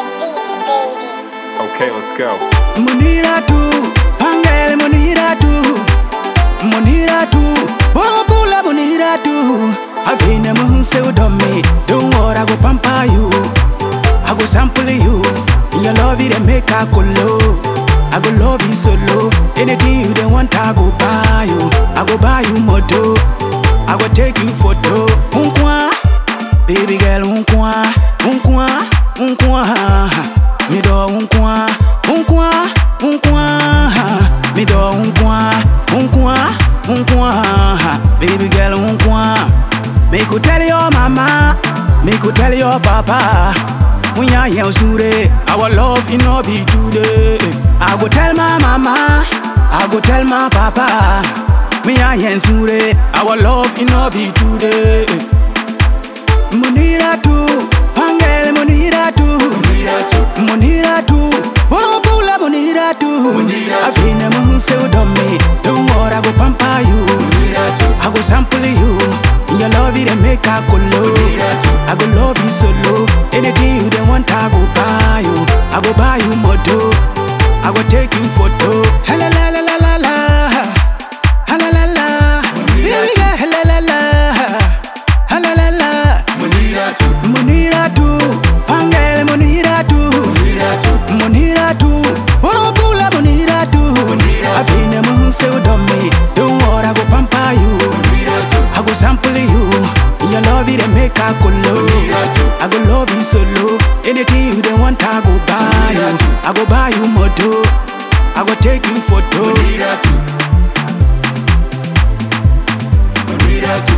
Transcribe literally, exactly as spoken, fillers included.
Okay, let's go. Munira tu, Pangel Munira tu, Munira tu, Bobula Munira tu. Avina mun se udomi, don't worry, I go pamper you, I go sample you. Your love it and make a colo. I go love you solo. Anything you don't want, I go buy you. I go buy you moto. I go take you photo. Unkwa, baby girl, unkwa, unkwa, unkwa. Me do unkwa, unkwa, unkwa. Me do unkwa, unkwa, unkwa. Baby girl, unkwa. Me could tell your mama, me could tell your papa. When I hear Sure, our love in no be today. I go tell my mama, I go tell my papa. When I hear Sure, our love in no be today. Munira tu, Pangel Munira tu, Munira tu, Munira tu, Bobula Munira tu. I've been a moon so dumb me. Don't worry, I go pamper you. I go sample you. Your love it and make a colo. I go love you solo. Anything you don't want, I go buy you. I go buy you moto. I go take you photo. Hala la la la la la. Hala la la. Baby girl, hala la la. Hala la la. Munira tu, Munira tu, Pangel Munira tu, Munira tu, Munira tu, Bobula Munira tu. I've been a moon so dumb me. Don't worry, I go pamper you. I go sample you. Your love it and make a colo. I go love you solo. Anything you don't want, I go buy you. I go buy you moto. I go take you photo. Munira tu, Munira tu.